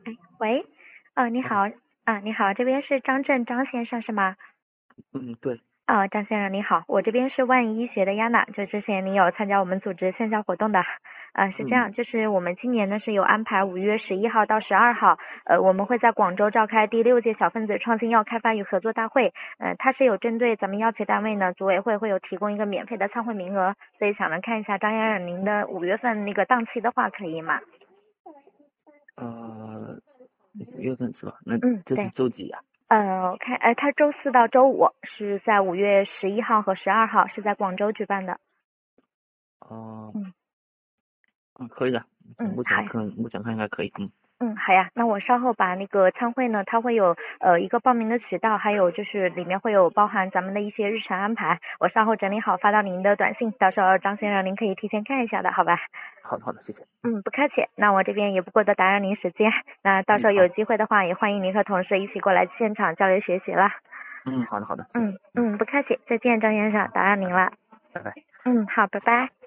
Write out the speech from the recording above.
喂，你好，你好，这边是张震张先生是吗？ 对。 张先生你好，我这边是万医学的亚娜，就之前你有参加我们组织线下活动的，是这样， 嗯就是我们今年呢是有安排5月11号到12号，我们会在广州召开第6届小分子创新药开发与合作大会，它是有针对咱们药企单位呢，组委会会有提供一个免费的参会名额，所以想来看一下张先生您的5月份那个档期的话可以吗？ 5月份是吧？那这是对。 周几呀？ 我看，它周四到周五是在5月11号和12号是在广州举办的。 哦、 嗯可以的。 嗯，好呀。 目前看应该可以。 好呀。那我稍后把那个参会呢，它会有一个报名的渠道，还有就是里面会有包含咱们的一些日程安排，我稍后整理好发到您的短信，到时候张先生您可以提前看一下的，好吧？ 好的好的，谢谢。 不客气。那我这边也不过多打扰您时间，那到时候有好。 机会的话，也欢迎您和同事一起过来现场交流学习啦。 好的好的，谢谢。 不客气。再见，张先生，打扰您拜拜。 了。 拜拜。 好，拜拜。